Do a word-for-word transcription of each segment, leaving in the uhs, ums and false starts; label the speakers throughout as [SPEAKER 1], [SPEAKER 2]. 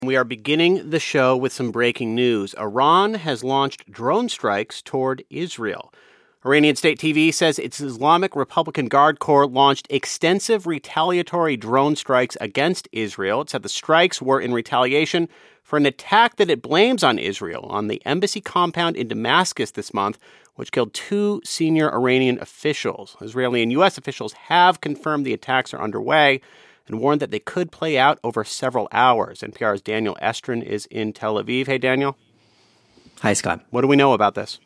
[SPEAKER 1] We are beginning the show with some breaking news. Iran has launched drone strikes toward Israel. Iranian state T V says its Islamic Republican Guard Corps launched extensive retaliatory drone strikes against Israel. It said the strikes were in retaliation for an attack that it blames on Israel on the embassy compound in Damascus this month, which killed two senior Iranian officials. Israeli and U S officials have confirmed the attacks are underway and warned that they could play out over several hours. N P R's Daniel Estrin is in Tel Aviv. Hey, Daniel.
[SPEAKER 2] Hi, Scott.
[SPEAKER 1] What do we know about this?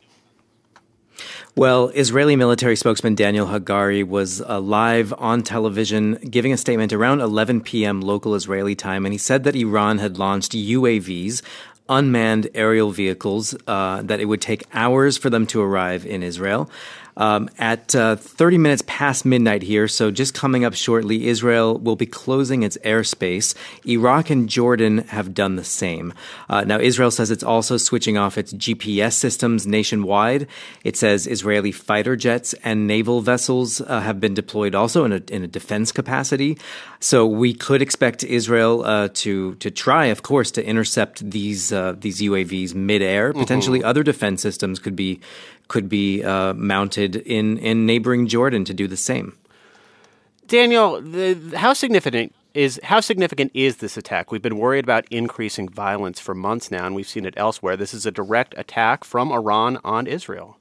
[SPEAKER 2] Well, Israeli military spokesman Daniel Hagari was uh, live on television giving a statement around eleven p.m. local Israeli time, and he said that Iran had launched U A Vs, unmanned aerial vehicles, uh, that it would take hours for them to arrive in Israel. Um, at uh, thirty minutes past midnight here, so just coming up shortly, Israel will be closing its airspace. Iraq and Jordan have done the same. Uh, now, Israel says it's also switching off its G P S systems nationwide. It says Israeli fighter jets and naval vessels uh, have been deployed also in a, in a defense capacity. So we could expect Israel uh, to to try, of course, to intercept these uh, these U A Vs midair. Mm-hmm. Potentially, other defense systems could be could be uh, mounted in, in neighboring Jordan to do the same.
[SPEAKER 1] Daniel, the, how significant is how significant is this attack? We've been worried about increasing violence for months now, and we've seen it elsewhere. This is a direct attack from Iran on Israel.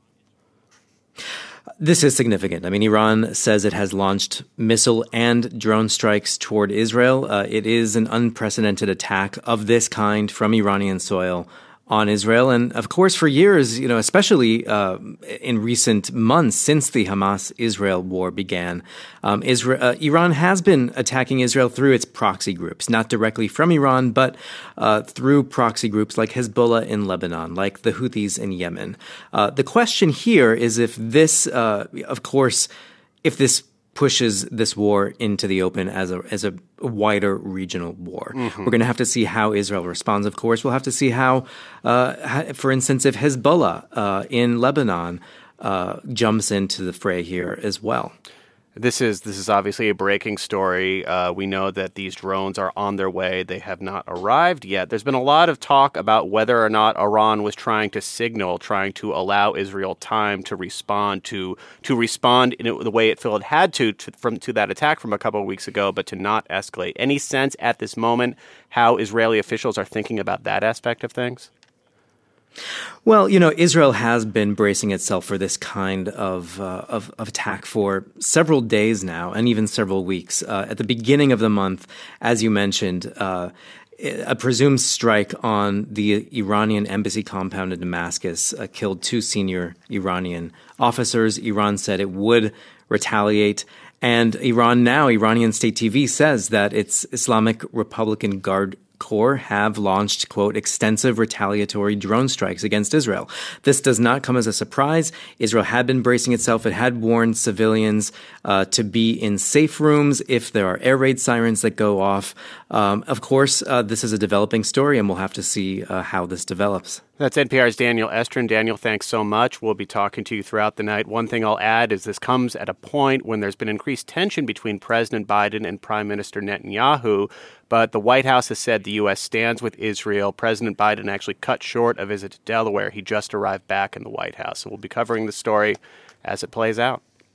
[SPEAKER 2] This is significant. I mean, Iran says it has launched missile and drone strikes toward Israel. Uh, it is an unprecedented attack of this kind from Iranian soil on Israel. And of course, for years, you know, especially uh, in recent months since the Hamas-Israel war began, um, Israel, uh, Iran has been attacking Israel through its proxy groups, not directly from Iran, but uh, through proxy groups like Hezbollah in Lebanon, like the Houthis in Yemen. Uh, the question here is if this, uh, of course, if this pushes this war into the open as a as a wider regional war. Mm-hmm. We're going to have to see how Israel responds, of course. We'll have to see how, uh, how for instance, if Hezbollah uh, in Lebanon uh, jumps into the fray here as well.
[SPEAKER 1] This is this is obviously a breaking story. Uh, we know that these drones are on their way. They have not arrived yet. There's been a lot of talk about whether or not Iran was trying to signal, trying to allow Israel time to respond to to respond in the way it felt it had to, to from to that attack from a couple of weeks ago, but to not escalate. Any sense at this moment how Israeli officials are thinking about that aspect of things?
[SPEAKER 2] Well, you know, Israel has been bracing itself for this kind of, uh, of of attack for several days now, and even several weeks. Uh, at the beginning of the month, as you mentioned, uh, a presumed strike on the Iranian embassy compound in Damascus uh, killed two senior Iranian officers. Iran said it would retaliate. And Iran now, Iranian state T V says that its Islamic Republican Guard Corps have launched, quote, extensive retaliatory drone strikes against Israel. This does not come as a surprise. Israel had been bracing itself. It had warned civilians uh, to be in safe rooms if there are air raid sirens that go off. Um, of course, uh, this is a developing story, and we'll have to see uh, how this develops.
[SPEAKER 1] That's N P R's Daniel Estrin. Daniel, thanks so much. We'll be talking to you throughout the night. One thing I'll add is this comes at a point when there's been increased tension between President Biden and Prime Minister Netanyahu, but the White House has said the U S stands with Israel. President Biden actually cut short a visit to Delaware. He just arrived back in the White House. So we'll be covering the story as it plays out.